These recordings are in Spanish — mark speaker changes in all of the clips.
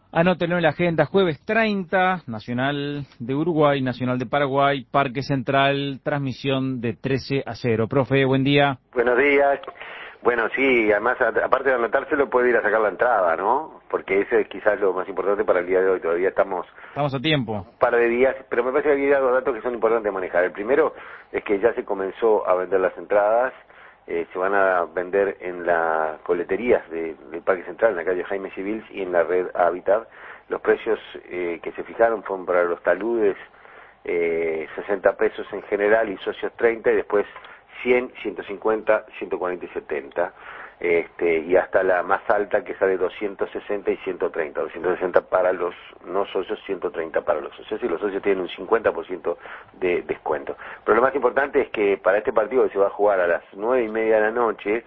Speaker 1: Anótenlo en la agenda, jueves 30, Nacional de Uruguay, Nacional de Paraguay, Parque Central, transmisión de 13-0. Profe, buen día.
Speaker 2: Buenos días. Bueno, sí, además, aparte de anotárselo, puede ir a sacar la entrada, ¿no? Porque ese es quizás lo más importante para el día de hoy. Todavía estamos
Speaker 1: a tiempo.
Speaker 2: un par de días, pero me parece que hay dos datos que son importantes de manejar. El primero es que ya se comenzó a vender las entradas. Se van a vender en las coleterías del Parque Central, en la calle Jaime Civils y en la red Habitat. Los precios que se fijaron fueron para los taludes 60 pesos en general y socios 30, y después 100, 150, 140 y 70, y hasta la más alta que sale 260 y 130, 260 para los no socios, 130 para los socios, y los socios tienen un 50% de descuento. Pero lo más importante es que para este partido que se va a jugar a las 9:30 de la noche,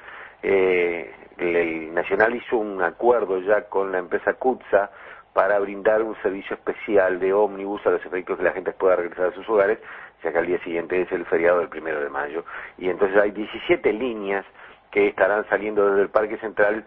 Speaker 2: el Nacional hizo un acuerdo ya con la empresa CUTSA para brindar un servicio especial de ómnibus a los efectos que la gente pueda regresar a sus hogares, ya que al día siguiente es el feriado del 1 de mayo. Y entonces hay 17 líneas que estarán saliendo desde el Parque Central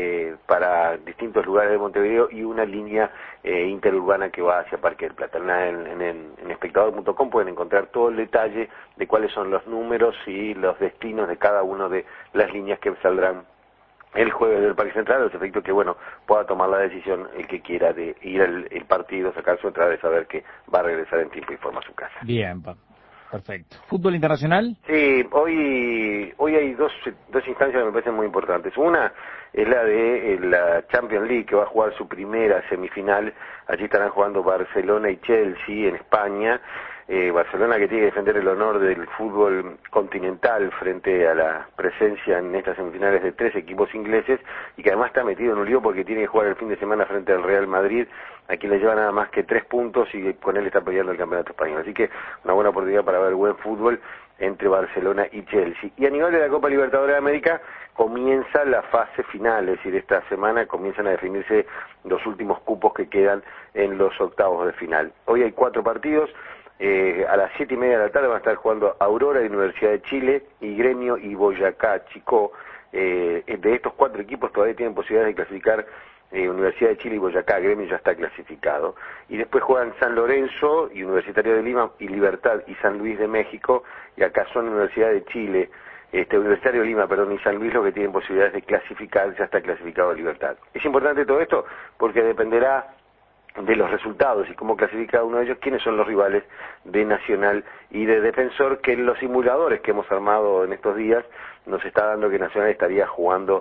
Speaker 2: para distintos lugares de Montevideo, y una línea interurbana que va hacia Parque del Plata. En espectador.com pueden encontrar todo el detalle de cuáles son los números y los destinos de cada una de las líneas que saldrán el jueves del Parque Central, a los efectos que, bueno, pueda tomar la decisión el que quiera de ir al partido, sacar su entrada y saber que va a regresar en tiempo y forma a su casa.
Speaker 1: Bien, perfecto. ¿Fútbol internacional?
Speaker 2: Sí, hoy hay dos instancias que me parecen muy importantes. Una es la de la Champions League, que va a jugar su primera semifinal. Allí estarán jugando Barcelona y Chelsea en España. Barcelona, que tiene que defender el honor del fútbol continental frente a la presencia en estas semifinales de 3 equipos ingleses, y que además está metido en un lío porque tiene que jugar el fin de semana frente al Real Madrid, a quien le lleva nada más que 3 puntos, y con él está peleando el campeonato español. Así que una buena oportunidad para ver buen fútbol entre Barcelona y Chelsea. Y a nivel de la Copa Libertadores de América, comienza la fase final, es decir, esta semana comienzan a definirse los últimos cupos que quedan en los octavos de final. Hoy hay 4 partidos. A las 7:30 de la tarde van a estar jugando Aurora y Universidad de Chile, y Gremio y Boyacá Chicó. De estos 4 equipos todavía tienen posibilidades de clasificar Universidad de Chile y Boyacá. Gremio ya está clasificado. Y después juegan San Lorenzo y Universitario de Lima, y Libertad y San Luis de México, y acá son Universidad de Chile, Universitario de Lima, perdón, y San Luis, los que tienen posibilidades de clasificar. Ya está clasificado Libertad. Es importante todo esto porque dependerá de los resultados y cómo clasifica cada uno de ellos, quiénes son los rivales de Nacional y de Defensor, que en los simuladores que hemos armado en estos días nos está dando que Nacional estaría jugando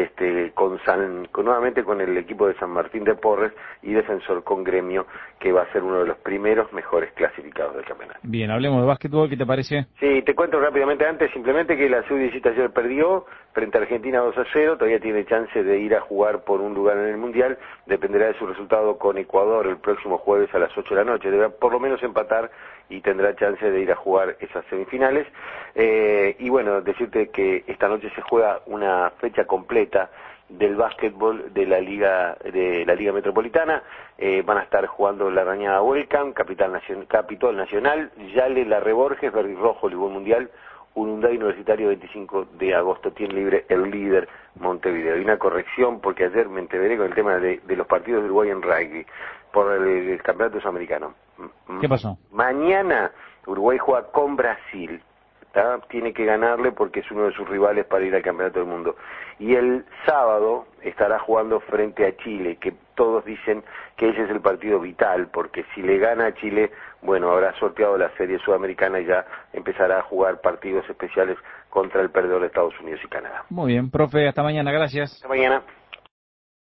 Speaker 2: nuevamente con el equipo de San Martín de Porres, y Defensor con Gremio, que va a ser uno de los primeros mejores clasificados del campeonato.
Speaker 1: Bien, hablemos de básquetbol, ¿qué te parece?
Speaker 2: Sí, te cuento rápidamente antes, simplemente que la Sub-17 ayer perdió frente a Argentina 2-0, todavía tiene chance de ir a jugar por un lugar en el Mundial, dependerá de su resultado con Ecuador el próximo jueves a las 8 de la noche, deberá por lo menos empatar y tendrá chance de ir a jugar esas semifinales. Y bueno, decirte que esta noche se juega una fecha completa del básquetbol de la Liga Metropolitana. Van a estar jugando La Rañada Welcome, Capitol Nacional, Yale Larre Borges, Verde y Rojo, Libón Mundial, Urunday Universitario 25 de agosto, tiene libre el líder Montevideo. Y una corrección, porque ayer me enteré con el tema de los partidos de Uruguay en rugby por el campeonato sudamericano.
Speaker 1: ¿Qué pasó?
Speaker 2: Mañana Uruguay juega con Brasil. Tiene que ganarle porque es uno de sus rivales para ir al Campeonato del Mundo. Y el sábado estará jugando frente a Chile, que todos dicen que ese es el partido vital, porque si le gana a Chile, bueno, habrá sorteado la serie sudamericana y ya empezará a jugar partidos especiales contra el perdedor de Estados Unidos y Canadá.
Speaker 1: Muy bien, profe, hasta mañana, gracias.
Speaker 2: Hasta mañana.